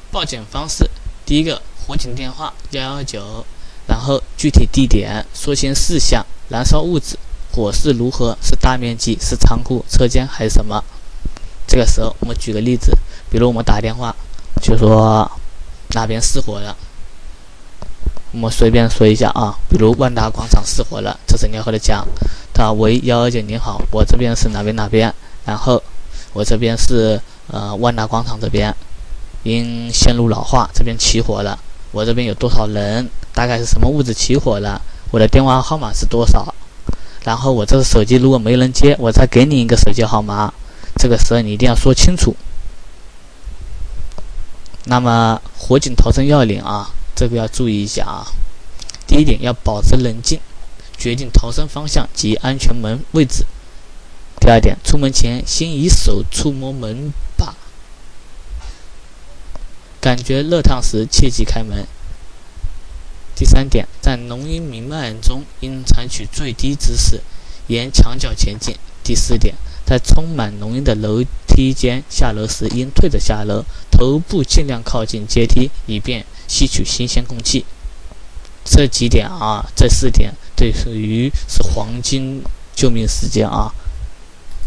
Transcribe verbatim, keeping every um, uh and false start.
报警方式，第一个火警电话一一九，然后具体地点、说清事项、燃烧物质、火势如何，是大面积、是仓库、车间还是什么。这个时候我们举个例子，比如我们打电话就说哪边失火了，我们随便说一下啊，比如万达广场失火了，这时你要和他讲，他喂一一九，您好，我这边是哪边哪边，然后我这边是呃万达广场这边因线路老化这边起火了，我这边有多少人，大概是什么物质起火了，我的电话号码是多少，然后我这个手机如果没人接，我再给你一个手机号码，这个时候你一定要说清楚。那么火警逃生要领啊，这个要注意一下啊。第一点要保持冷静，决定逃生方向及安全门位置。第二点，出门前先以手触摸门把，感觉热烫时切忌开门。第三点，在浓烟弥漫中应采取最低姿势，沿墙角前进。第四点，在充满浓烟的楼梯间下楼时应退着下楼，头部尽量靠近阶梯，以便吸取新鲜空气。这几点啊，这四点对于是黄金救命时间啊。